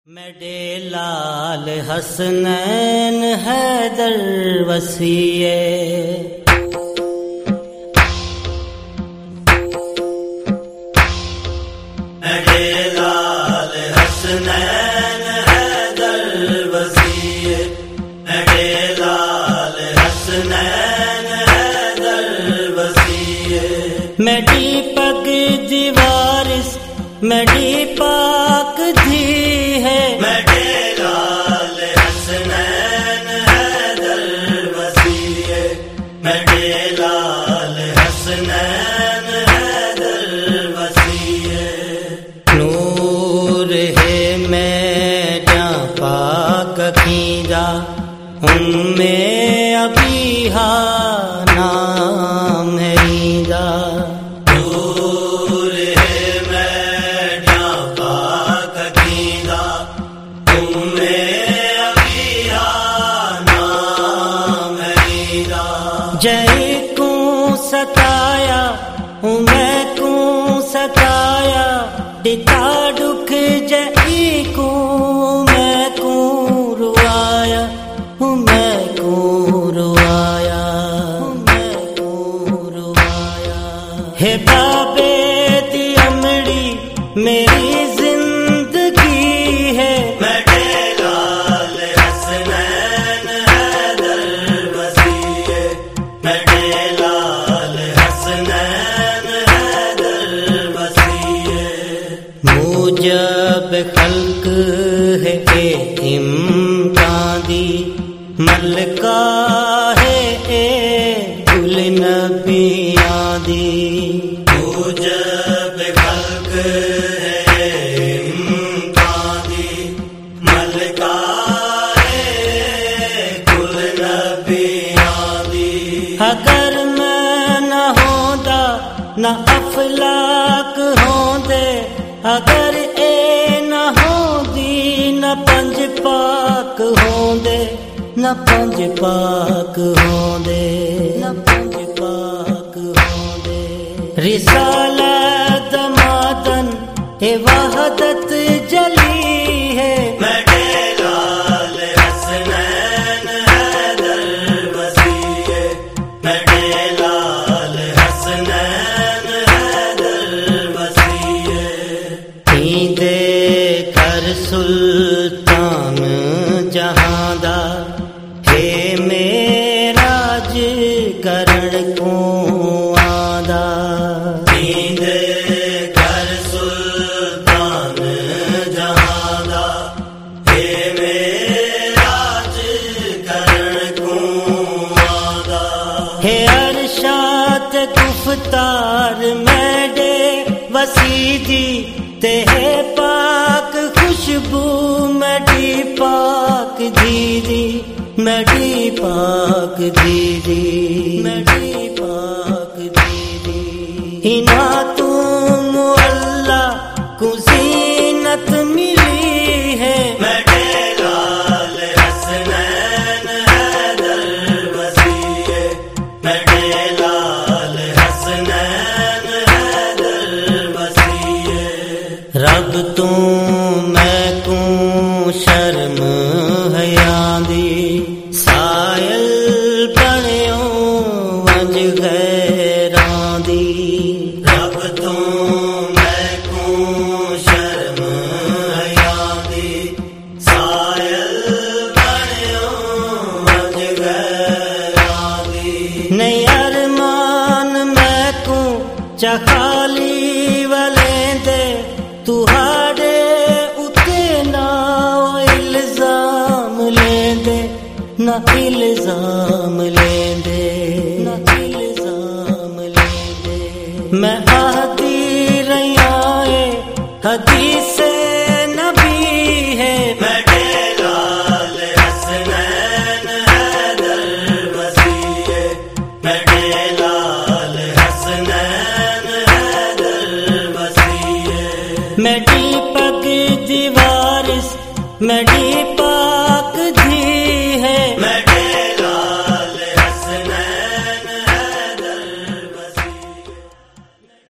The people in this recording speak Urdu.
میرے لال حسنین حیدر وسیع میرے لال حسنین حیدر وسیع میرے لال حسنین حیدر وسیع میری پگ دی وارث میری پاک دھی ہے میرے لال حسنین حیدر وسیع میرے لال حسنین حیدر وسیع نور ہے میرا پاک عقیدہ ابیہا نام ہے عیدہ جے کو ستایا میں کو ستایا ڈٹا ڈکھ جئی کو میں کو روایا میں کو روایا میں کو روایا ہے بابے دی امڑی میری زندگی ہے جب خلق ہے امکان دی ملکہ ہے گل نبیاں دی جب خلق ہے امکان دی ملکہ ہے گل نبیاں دی اگر میں نہ ہوندا نہ افلاک ہوندے اگر اے نہ ہوندی نہ پنج پاک ہوندے نہ پنج پاک ہوندے نہ پنج پاک ہوندے رسالت مادن اے وحدت جلی ہے میرے لال حسنین حیدر وسیع میرے لال حسنین حیدر وسیع دے کر سلطان جہاں دا ہے معراج کرن کو آندا دے کر سلطان جہاں دا ہے معراج کرن کو آندا ہے ارشاد گفتار میرے وسیع دی تے پاک خوشبو میری پاک دیدی میری پاک دیدی میری پاک دیدی اینا تم اللہ کو زینت ملی ہے میرے لال حسنین حیدر وسیع میرے لال حسنین حیدر وسیع رب تو میں کو شرم حیا دی سائل بنیو ونج غیراں دی رب تو میں کو شرم حیا دی سائل بنیو ونج غیراں دی نہیں ارمان میں کو چخالی والے دے تہاڑے اتے نہ الزام لیندے نہ الزام لیندے نہ الزام لیندے میں آہدی رہیاں حدیث نبی ہے میرے لال حسنین حیدر وسیع میرے لال حسنین حیدر وسیع میری پگ دی وارث میری